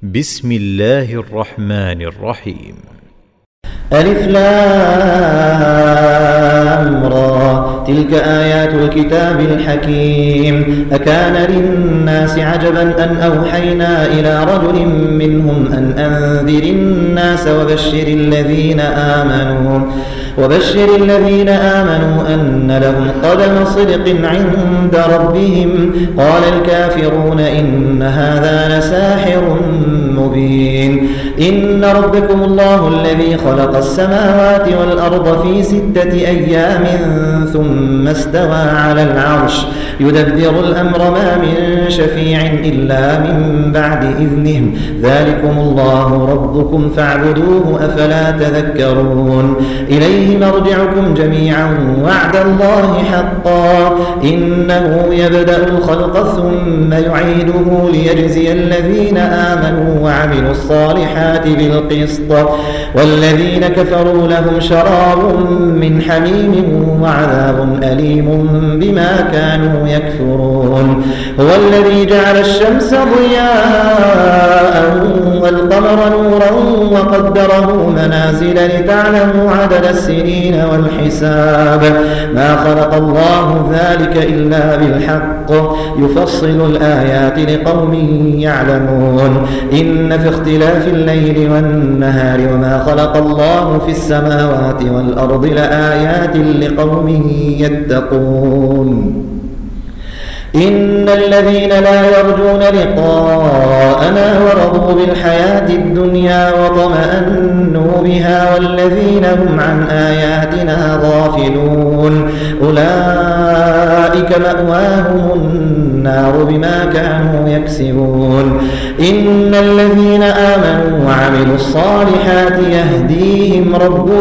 بسم الله الرحمن الرحيم. ألف لام را تلك آيات الكتاب الحكيم. أكان للناس عجبا أن أوحينا إلى رجل منهم أن أنذر الناس وبشر الذين آمنوا أن لهم قدم صدق عند ربهم. قال الكافرون إن هذا لساحر مبين. إن ربكم الله الذي خلق السماوات والأرض في 6 أيام ثم استوى على العرش يدبر الأمر ما من شفيع إلا من بعد إذنه. ذلكم الله ربكم فاعبدوه أفلا تذكرون. إليه مرجعكم جميعا وعد الله حقا إنه يبدأ الخلق ثم يعيده ليجزي الذين آمنوا وعملوا الصالحات بالقسط والذين كفروا لهم شراب من حميم وعذاب أليم بما كانوا يكفرون. هو الذي جعل الشمس ضياء والقمر نورا وقدره منازل لتعلموا عدد السنين والحساب. ما خلق الله ذلك إلا بالحق يفصل الآيات لقوم يعلمون. إن في اختلاف الليل والنهار وما خلق الله في السماوات والأرض لآيات لقوم يتقون. إن الذين لا يرجون لقاءنا ورضوا بالحياة الدنيا وطمأنوا بها والذين هم عن آياتنا غافلون أولئك مأواهم النار بما كانوا يكسبون. إن الذين آمنوا وعملوا الصالحات يهديهم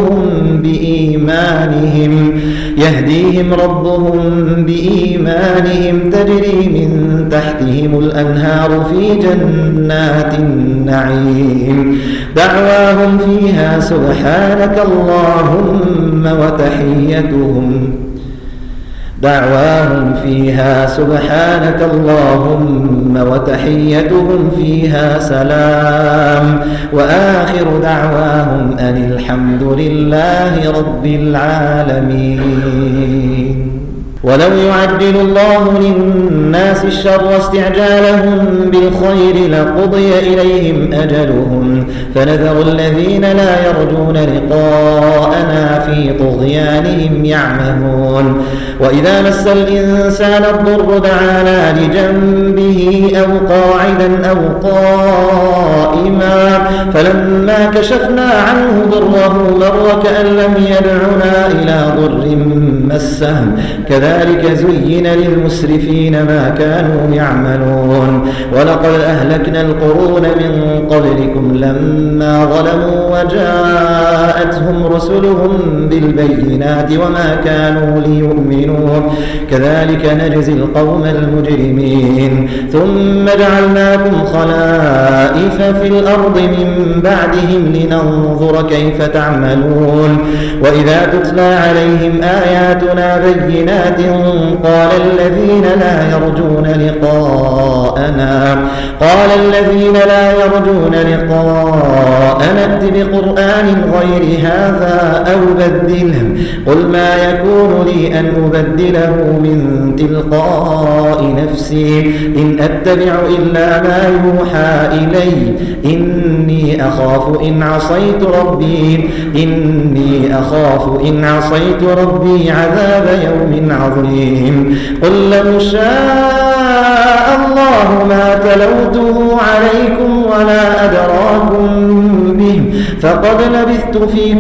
ربهم بإيمانهم تجري من تحتهم الأنهار في جنات النعيم. دعواهم فيها سبحانك اللهم وتحيتهم فيها سلام وآخر دعواهم أن الحمد لله رب العالمين. ولو يعجل الله للناس الشر استعجالهم بالخير لقضي إليهم أجلهم فنذر الذين لا يرجون لقاءنا في طغيانهم يعمهون. وإذا مس الإنسان الضر دعانا لجنبه أو قاعدا أو قائما فلما كشفنا عنه ضره مر كأن لم يدعنا إلى ضر مسه كذلك زين للمسرفين ما كانوا يعملون. ولقد أهلكنا القرون من قبلكم لما ظلموا وجاءتهم رسلهم بالبينات وما كانوا ليؤمنوا كذلك نجزي القوم المجرمين. ثم جعلناكم خلائف في الأرض من بعدهم لننظر كيف تعملون. وإذا تتلى عليهم آياتنا بينات قال الذين لا يرجون لقاءنا ائت بقرآن غير هذا أو بدله قل ما يكون لي أن أبدله من تلقاء نفسي إن أتبع إلا ما يوحى إلي إني أخاف إن عصيت ربي عذاب يوم عظيم. قل لو شاء الله ما تلوته عليكم ولا أدراكم به فقد لبثت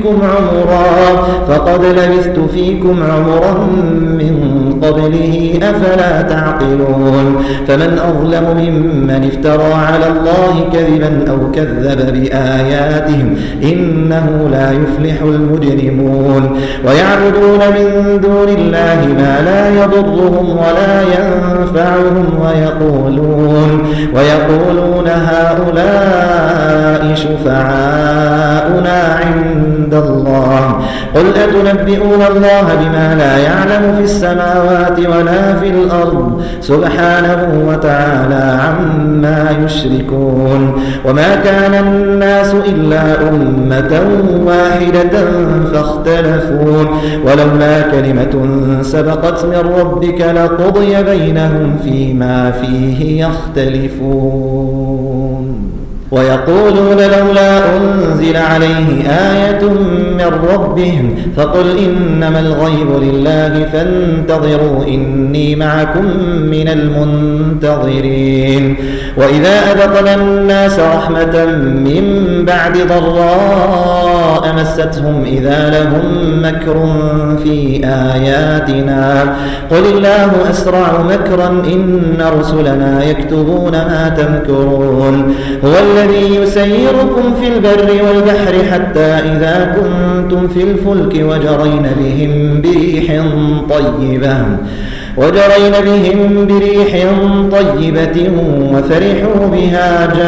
فيكم عمرا من قبله أفلا تعقلون. فمن أظلم ممن افترى على الله كذبا أو كذب بآياته إنه لا يفلح المجرمون. ويعبدون من دون الله ما لا يضرهم ولا ينفعهم ويقولون هؤلاء شفعاؤنا عند الله قل أتنبئون الله بما لا يعلم في السماوات ولا في الأرض سبحانه وتعالى عما يشركون وما كان الناس إلا أمة واحدة فاختلفوا ولولا كلمة سبقت من ربك لقضي بينهم فيما فيه يختلفون ويقولون لولا أنزل عليه آية من ربه فقل إنما الغيب لله فانتظروا إني معكم من المنتظرين وإذا أذقنا الناس رحمة من بعد ضراء مستهم إذا لهم مكر في آياتنا قل الله أسرع مكرا إن رسلنا يكتبون ما تمكرون هو الذي يسيركم في البر والبحر حتى إذا كنتم في الفلك وجرين بهم بريح طيبة وفرحوا بها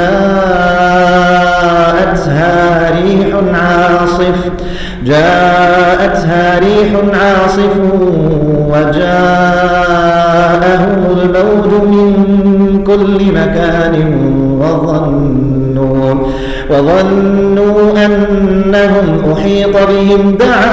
جاءتها ريح عاصف وجاءهم الموج من كل مكان وظنوا أنهم أحيط بهم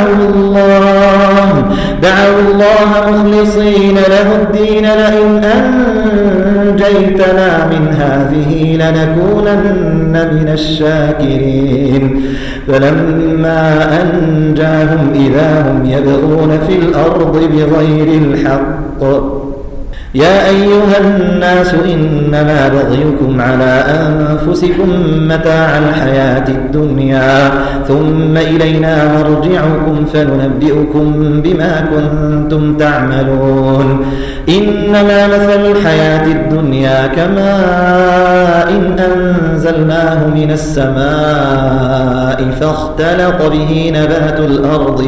دعوا الله مخلصين له الدين لئن أنجيتنا من هذه لنكونن من الشاكرين فلما أنجاهم إذا هم يبغون في الأرض بغير الحق يا أيها الناس إنما بغيكم على أنفسكم متاع الحياة الدنيا ثم إلينا مرجعكم فننبئكم بما كنتم تعملون إنما مثل الحياة الدنيا كماء إن أنزلناه من السماء فاختلط به نبات الأرض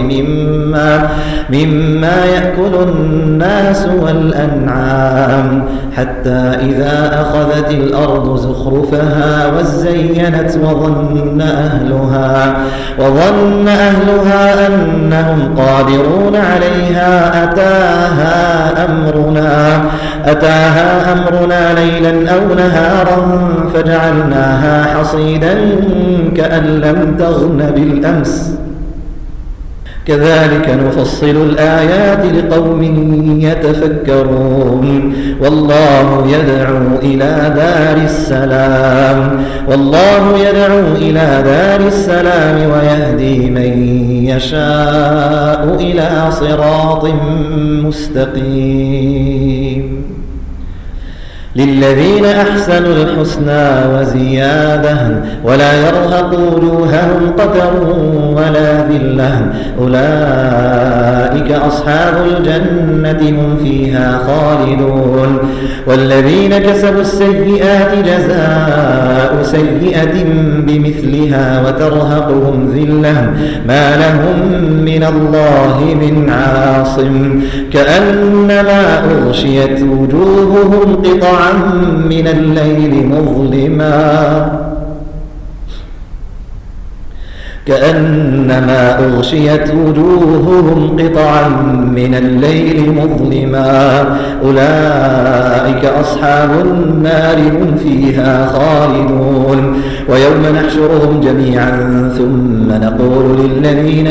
مما يأكل الناس والأنعام حتى إذا أخذت الأرض زخرفها وزينت وظن أهلها أنهم قادرون عليها أتاها أمرنا ليلا أو نهارا فجعلناها حصيدا كأن لم تغن بالأمس كذلك نفصل الآيات لقوم يتفكرون والله يدعو إلى دار السلام ويهدي من يشاء إلى صراط مستقيم للذين أحسنوا الحسنى وزيادة ولا يرهق وجوههم قتر ولا ذلة أولئك أصحاب الجنة هم فيها خالدون والذين كسبوا السيئات جزاء سيئة بمثلها وترهقهم ذلة ما لهم من الله من عاصم كأنما أغشيت وجوههم قطعا من الليل مظلما أولئك أصحاب النار هم فيها خالدون ويوم نحشرهم جميعا ثم نقول للذين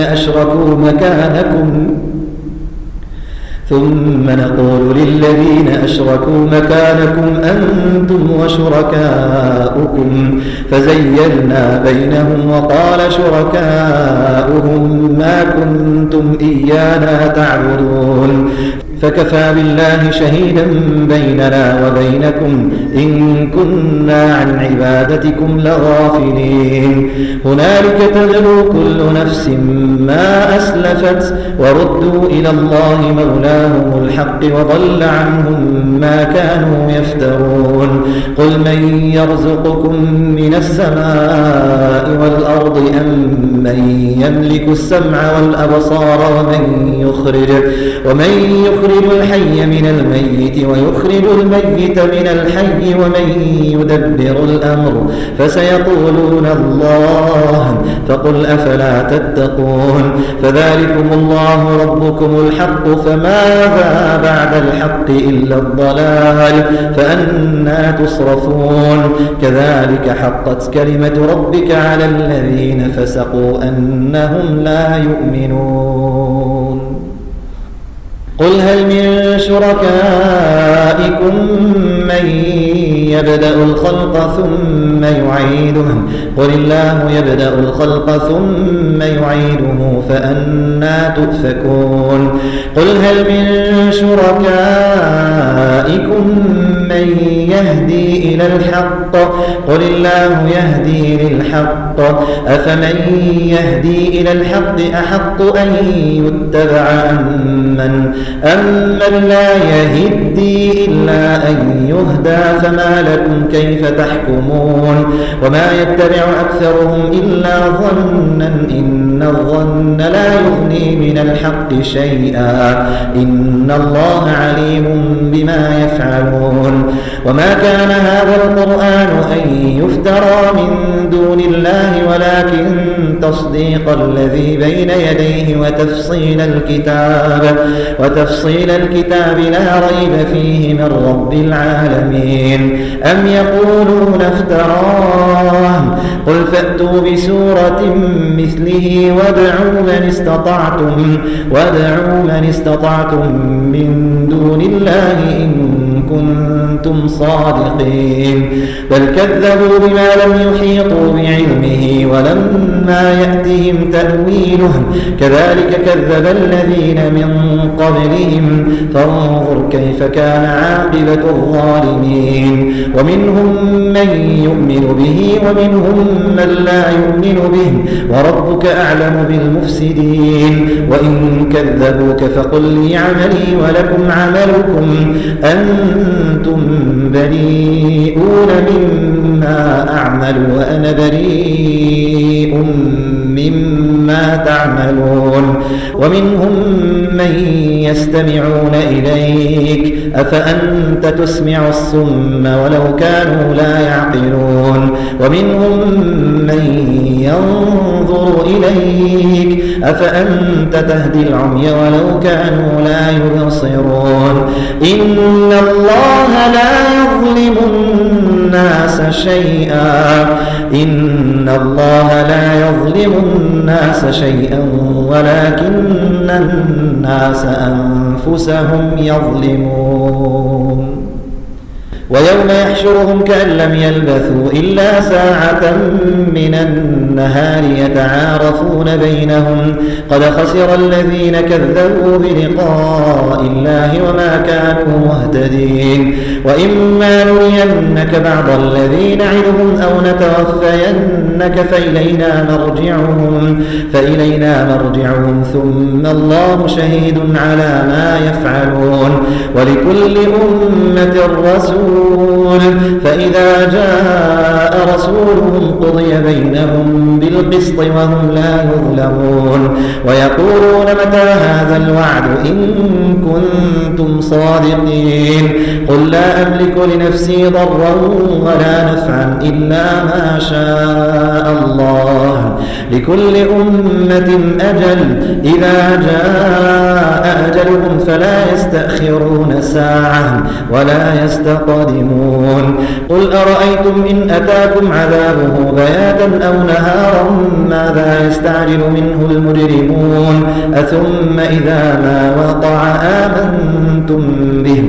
أشركوا مكانكم أنتم وشركاؤكم فزيلنا بينهم وقال شركاؤهم ما كنتم إيانا تعبدون فكفى بالله شهيدا بيننا وبينكم إن كنا عن عبادتكم لغافلين هنالك تبلو كل نفس ما أسلفت وردوا إلى الله مولاهم الحق وضل عنهم ما كانوا يفترون قل من يرزقكم من السماء والأرض أم من يملك السمع والأبصار ومن يخرج يخرج الحي من الميت ويخرج الميت من الحي ومن يدبر الأمر فسيقولون الله فقل أفلا تتقون فذلكم الله ربكم الحق فماذا بعد الحق إلا الضلال فأنى تصرفون كذلك حقت كلمة ربك على الذين فسقوا أنهم لا يؤمنون قل هل من شركائكم من يبدأ الخلق ثم يعيده قل الله يبدأ الخلق ثم يعيده فأنى تؤفكون قل هل من شركائكم من يهدي إلى الحق قل الله يهدي للحق أفمن يهدي إلى الحق أحق أن يتبع أمن لا يهدي إلا أن يهدى فما لكم كيف تحكمون وما يتبع أكثرهم إلا ظنا إن الظن لا يغني من الحق شيئا إن الله عليم بما يفعلون وما كان هذا القرآن أن يفترى من دون الله ولكن تصديق الذي بين يديه وتفصيل الكتاب لا ريب فيه من رب العالمين أم يقولون افتراه قل فأتوا بسورة مثله وادعوا من استطعتم من دون الله إن كنتم صادقين بل كذبوا بما لم يحيطوا بعلمه ولما يأتهم تأويله كذلك كذب الذين من قبلهم فانظر كيف كان عاقبة الظالمين ومنهم من يؤمن به ومنهم من لا يؤمن به وربك أعلم بالمفسدين وإن كذبوك فقل لي عملي ولكم عملكم أنتم بريئون مما أعمل وأنا بريء مما تعملون ومنهم من يستمعون إليك أفأنت تسمع الصم ولو كانوا لا يعقلون ومنهم من ينظر إليك أفأنت تهدي العمي ولو كانوا لا يبصرون إن الله لا يظلم الناس شيئا ولكن الناس أنفسهم يظلمون ويوم يحشرهم كأن لم يلبثوا إلا ساعة من النهار يتعارفون بينهم قد خسر الذين كذبوا بلقاء الله وما كانوا مهتدين وإما نرينك بعض الذي نعدهم أو نتوفينك فإلينا مرجعهم ثم الله شهيد على ما يفعلون ولكل أمة رسول فإذا جاء رسولهم قضي بينهم بالقسط وهم لا يظلمون ويقولون متى هذا الوعد إن كنتم صادقين قل لا أملك لنفسي ضرا ولا نفعا إلا ما شاء الله لكل أمة أجل إذا جاء أجلهم فلا يستأخرون ساعة ولا يستقدمون قل أرأيتم إن أتاكم عذابه بياتا أو نهارا ماذا يستعجل منه المجرمون أثم إذا ما وقع آمنتم به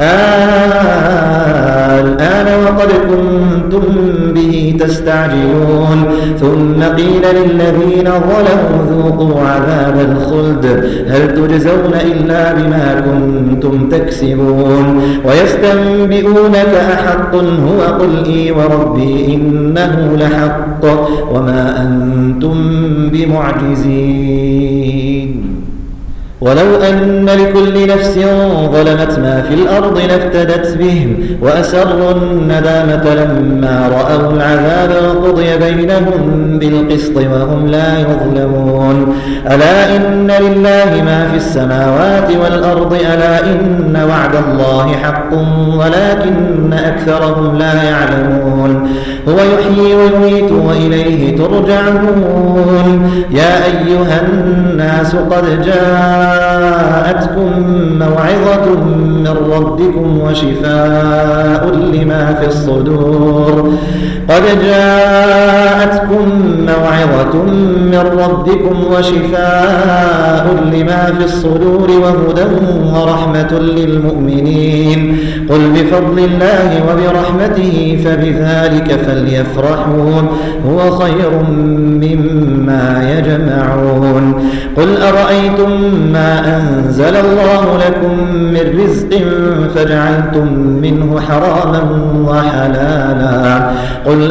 الآن وقد كنتم به تستعجلون ثم قيل للذين ظلموا ذوقوا عذاب الخلد هل تجزون إلا بما كنتم تكسبون ويستنبئونك أحق هو قل إي وربي إنه لحق وما أنتم بمعجزين ولو أن لكل نفس ظلمت ما في الأرض لافتدت به وأسروا الندامة لما رأوا العذاب وقضي بينهم بالقسط وهم لا يظلمون. ألا إن لله ما في السماوات والأرض ألا إن وعد الله حق ولكن أكثرهم لا يعلمون. هو يحيي ويميت وإليه ترجعون. يا أيها الناس قد جاءتكم موعظة من ربكم وشفاء لما في الصدور قد جاءتكم موعظة من ربكم وشفاء لما في الصدور وهدى ورحمة للمؤمنين. قل بفضل الله وبرحمته فبذلك فليفرحوا هو خير مما يجمعون. قل أرأيتم ما أنزل الله لكم من رزق فجعلتم منه حراما وحلالا قل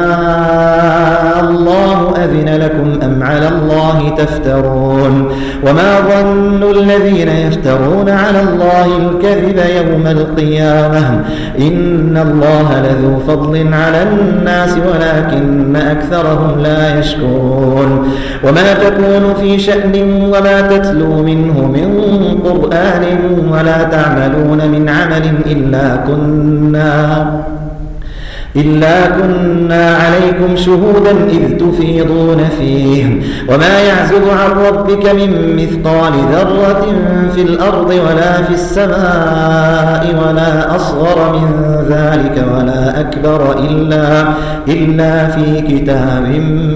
الله أذن لكم أم على الله تفترون. وما ظن الذين يفترون على الله الكذب يوم القيامة إن الله لذو فضل على الناس ولكن أكثرهم لا يشكرون. وما تكون في شأن وما تتلو منه من قرآن ولا تعملون من عمل إلا كنا عليكم شهودا إذ تفيضون فيه. وما يعزب عن ربك من مثقال ذرة في الأرض ولا في السماء ولا أصغر من ذلك ولا أكبر إلا في كتاب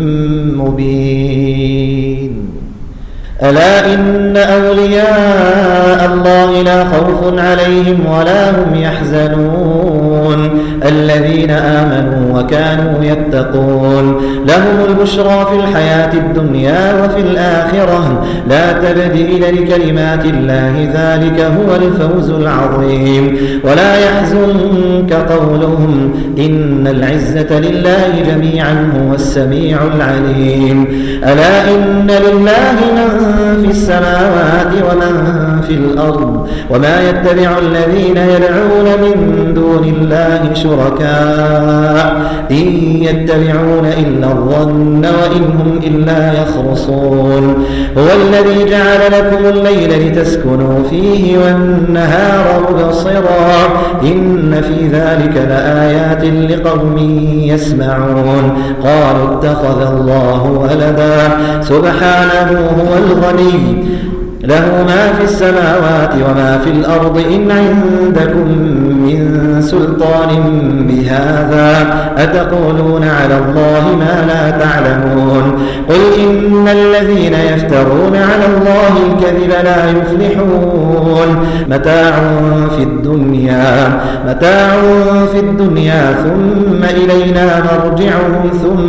مبين. ألا إن أولياء الله لا خوف عليهم ولا هم يحزنون الذين آمنوا وكانوا يتقون. لهم البشرى في الحياة الدنيا وفي الآخرة لا تبديل لكلمات الله ذلك هو الفوز العظيم. ولا يحزنك قولهم إن العزة لله جميعا هو السميع العليم. ألا إن لله من في السماوات ومن في الأرض وما يتبع الذين يدعون من دون الله شركاء إن يتبعون إلا الظن وإن هم إلا يخرصون. هو الذي جعل لكم الليل لتسكنوا فيه والنهار مبصرا إن في ذلك لآيات لقوم يسمعون. قالوا اتخذ الله ولدا سبحانه هو الغني له ما في السماوات وما في الأرض إن عندكم من سلطان بهذا أتقولون على الله ما لا تعلمون. قل إن الذين يفترون على الله الكذب لا يفلحون. متاع في الدنيا ثم إلينا مرجعهم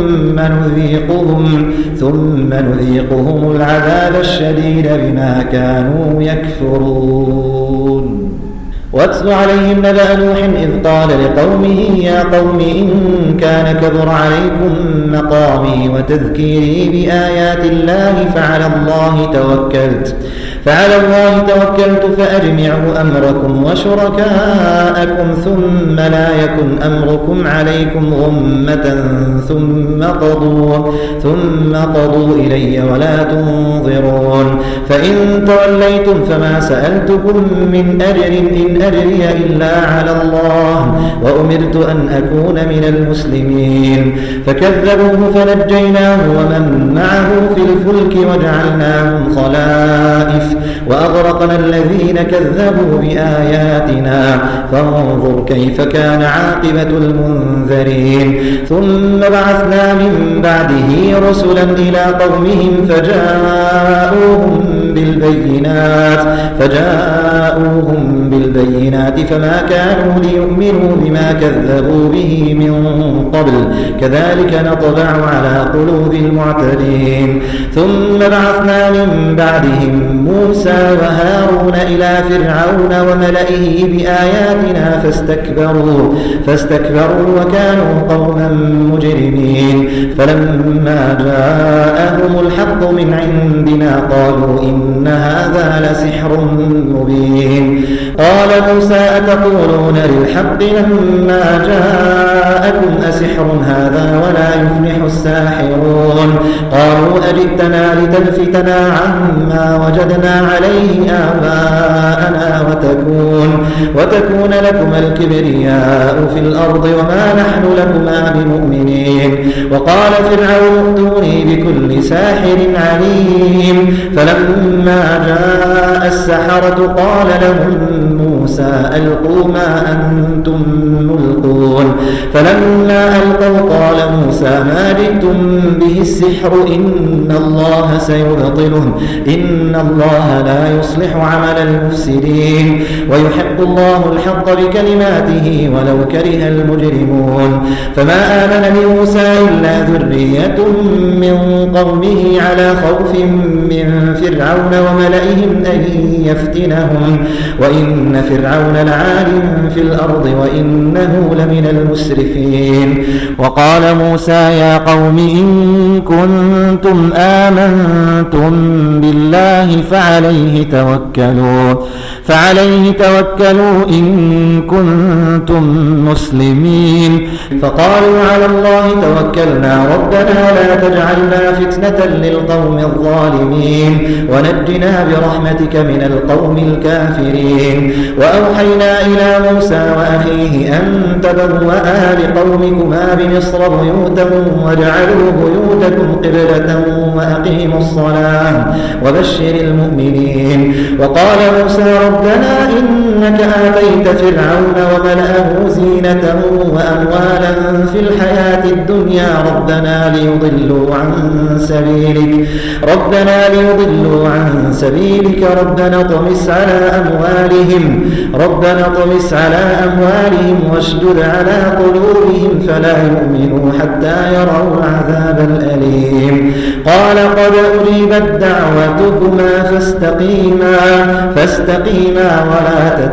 ثم نذيقهم العذاب الشديد بما كانوا يكفرون. واتل عليهم نبأ نوح إذ قال لقومه يا قوم إن كان كبر عليكم مقامي وتذكيري بآيات الله فعلى الله توكلت فأجمعوا أمركم وشركاءكم ثم لا يكن أمركم عليكم غمة ثم قضوا إلي ولا تنظرون. فإن توليتم فما سألتكم من أجر إن أجري إلا على الله وأمرت أن أكون من المسلمين. فكذبوه فنجيناه ومن معه في الفلك وجعلناهم خلائف وأغرقنا الذين كذبوا بآياتنا فانظر كيف كان عاقبة المنذرين. ثم بعثنا من بعده رسلا إلى قومهم فجاءوهم بالبينات فما كانوا ليؤمنوا بما كذبوا به من قبل كذلك نطبع على قلوب المعتدين. ثم بعثنا من بعدهم موسى وهارون إلى فرعون وملئه بآياتنا فاستكبروا وكانوا قوما مجرمين فلما جاءهم الحق من عندنا قالوا إن هذا لسحر مبين قال موسى أتقولون للحق لما جاءكم أسحر هذا ولا يفلح الساحرون قالوا أجئتنا لتلفتنا عما وجدنا عليه آباءنا وتكون لكما الكبرياء في الأرض وما نحن لكما بمؤمنين وقال فرعون ائتوني بكل ساحر عليم فلما جاء السحرة قال لهم موسى ألقوا ما أنتم ملقون فلما ألقوا قال موسى ما جئتم به السحر إن الله سيبطله إن الله لا يصلح عمل المفسدين ويحق الله الحق بكلماته ولو كره المجرمون فما آمن لموسى إلا ذرية من قومه على خوف من فرعون وملئهم أن يفتنهم وإن فرعون لعال في الأرض وإنه لمن المسرفين وقال موسى يا قوم إن كنتم آمنتم بالله فعليه توكلوا إن كنتم مسلمين فقالوا على الله توكلنا ربنا لا تجعلنا فتنة للقوم الظالمين ونجنا برحمتك من القوم الكافرين وأوحينا إلى موسى وأخيه أن تبوأ لقومكما بمصر بيوتا واجعلوا بيوتكم قبلة وأقيموا الصلاة وبشر المؤمنين وقال موسى ربنا إنك آتيت فرعون وملأه زينة وأموالا في الحياة الدنيا ربنا ليضلوا عن سبيلك ربنا اطمس على أموالهم واشدد على قلوبهم فلا يؤمنوا حتى يروا العذاب الأليم قال قد أجيبت دعوتكما فاستقيما ولا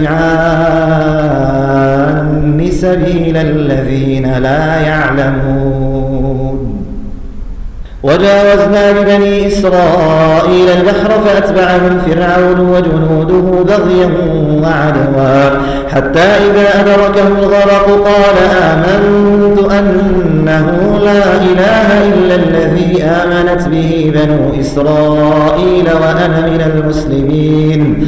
تتبعان سبيل الذين لا يعلمون وجاوزنا ببني إسرائيل البحر فأتبعهم فرعون وجنوده بغيا وعدوا حتى إذا أدركه الغرق قال آمنت أنه لا إله إلا الذي آمنت به بنو إسرائيل وأنا من المسلمين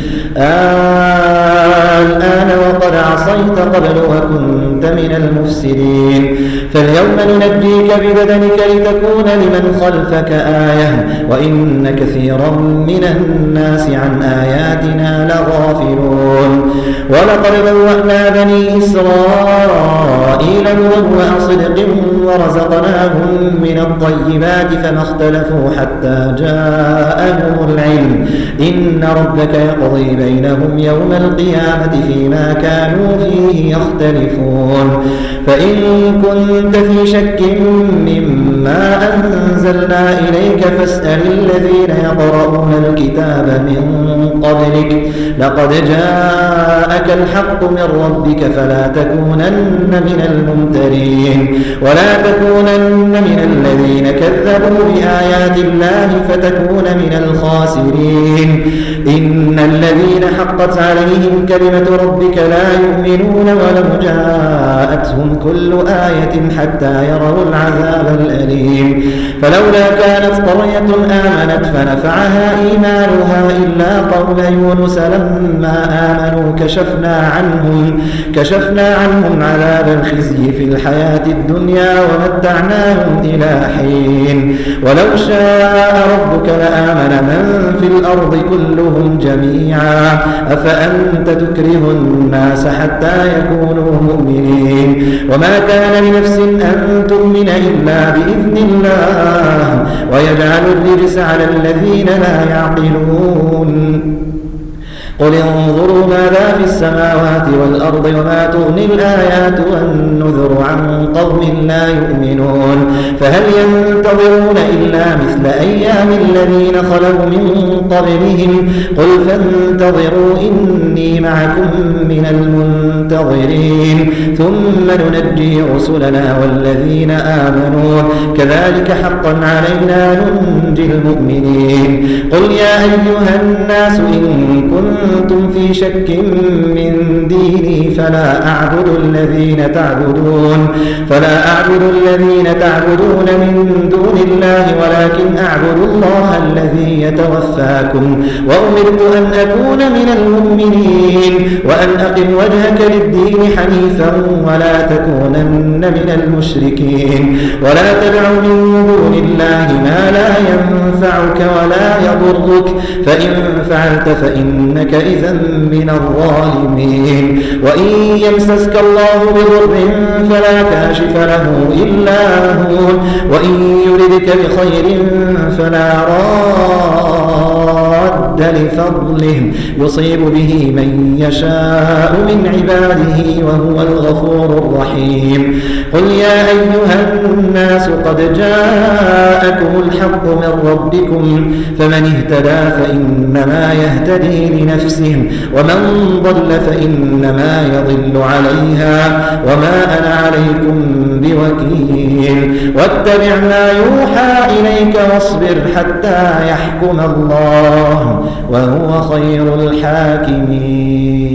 الآن وقد عصيت قبل وكنت من المفسدين فاليوم ننجيك ببدنك لتكون لمن خلفك آية وإن كثيرا من الناس عن آياتنا لغافلون ولقد بوأنا بني إسرائيل مبوأ صدق ورزقناهم من الطيبات فما اختلفوا حتى جاءهم العلم إن ربك يقضي بينهم يوم القيامة فيما كانوا فيه يختلفون فإن كنت في شك مما أنزلنا إليك فاسأل الذين يقرؤون الكتاب من قبلك لقد جاءك الحق من ربك فلا تكونن من الممترين ولا تكونن من الذين كذبوا بآيات الله فتكون من الخاسرين إن الذين حقت عليهم كلمة ربك لا يؤمنون ولو جاءتهم كل آية حتى يروا العذاب الأليم فلولا كانت قرية آمنت فنفعها إيمانها إلا قوم يونس لما آمنوا كشفنا عنهم عذاب الخزي في الحياة الدنيا ومتعناهم إلى حين ولو شاء ربك لآمن من في الأرض كلهم جميعا أفأنت تكره الناس حتى يكونوا مؤمنين وما كان لنفس أن تؤمن إلا بإذن الله ويجعل الرجس على الذين لا يعقلون قل انظروا ماذا في السماوات والأرض وما تغني الآيات والنذر عن قوم لا يؤمنون فهل ينتظرون إلا مثل أيام الذين خلوا من قبلهم قل فانتظروا إني معكم من المنتظرين ثم ننجي رسلنا والذين آمنوا كذلك حقا علينا ننجي المؤمنين قل يا أيها الناس إن كنتم في شك من ديني فلا أعبد الذين تعبدون من دون الله ولكن أعبد الله الذي يتوفاكم وأمرت أن أكون من المؤمنين وأن أقم وجهك للدين حنيفا ولا تكونن من المشركين ولا تدع من دون الله ما لا ينفعك ولا يضرك فإن فعلت فإنك إذا من الظالمين وإن يمسسك الله بضر فلا كاشف له إلا هو وإن يردك بخير فلا راد لفضله يصيب به من يشاء من عباده وهو الغفور الرحيم قل يا أيها الناس قد جاءكم الحق من ربكم فمن اهتدى فإنما يهتدي لنفسه ومن ضل فإنما يضل عليها وما أنا عليكم بوكيل واتبع ما يوحى إليك واصبر حتى يحكم الله وهو خير الحاكمين